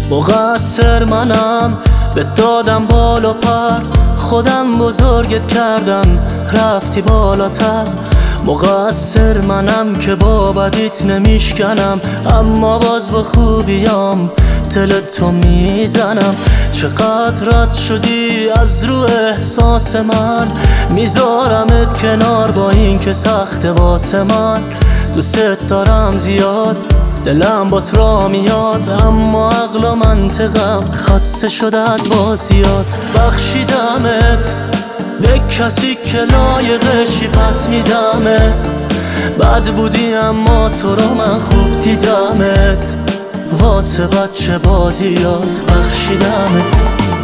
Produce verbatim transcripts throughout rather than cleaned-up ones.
مقصر منم، به دادم بال و پر، خودم بزرگت کردم رفتی بالاتر. مقصر منم که با بدیت نمیشکنم، اما باز با خوبیام دل تو میزنم. چقدر رد شدی از رو احساس من، میذارمت کنار با این که سخت واسه من. دوست دارم زیاد، دلم با را میاد، اما عقل و منطقم خسته شده از بازیات. بخشیدمت به کسی که لایقشی، پس میدمت. بد بودی اما تو رو من خوب دیدمت، واسه بچه بازیات. بخشیدمت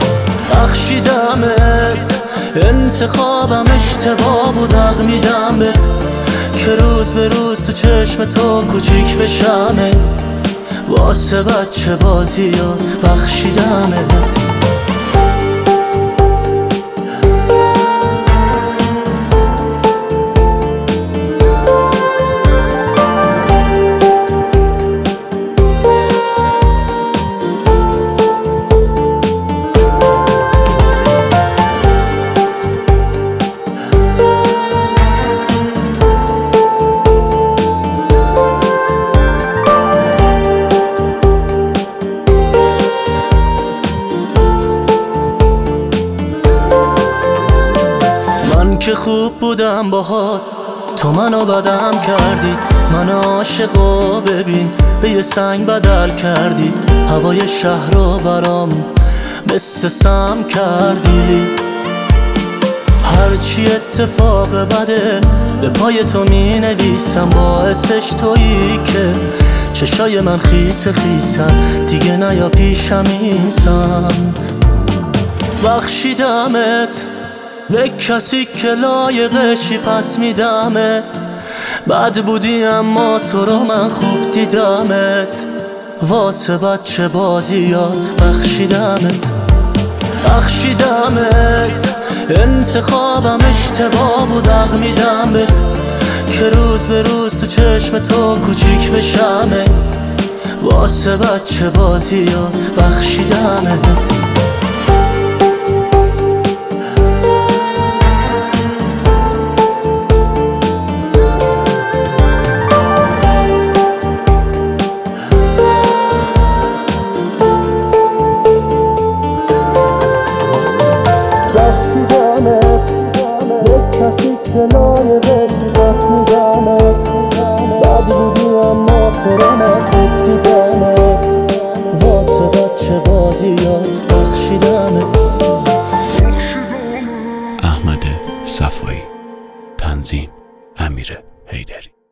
بخشیدمت انتخابم اشتباه بود، حق میدمت که روز به روز تو چشم تو کوچیک بشمه، واسه بچه بازیات. بخشیدمت که خوب بودم باهات، تو منو بدم کردی. من عاشقو ببین به یه سنگ بدل کردی، هوای شهر رو برام مثل سم کردی. هرچی اتفاق بده به پای تو می نویسم، باعثش تویی که چشای من خیس خیسن، دیگه نیا پیشم این سمت. بخشیدمت به کسی که لایقشی، پس میدمت. بد بودی اما تو رو من خوب دیدمت، واسه بچه بازیات. بخشیدمت بخشیدمت انتخابم اشتباه بود، حق میدمت که روز به روز تو چشم تو کوچیک بشمه، واسه بچه بازیات. بخشیدمت کسی که لایقشی، پس میدمت. بد بودی اما تو رو من خوب دیدمت، واسه بچه بازیات. بخشیدمت. احمد صفایی، تنظیم امیر حیدری.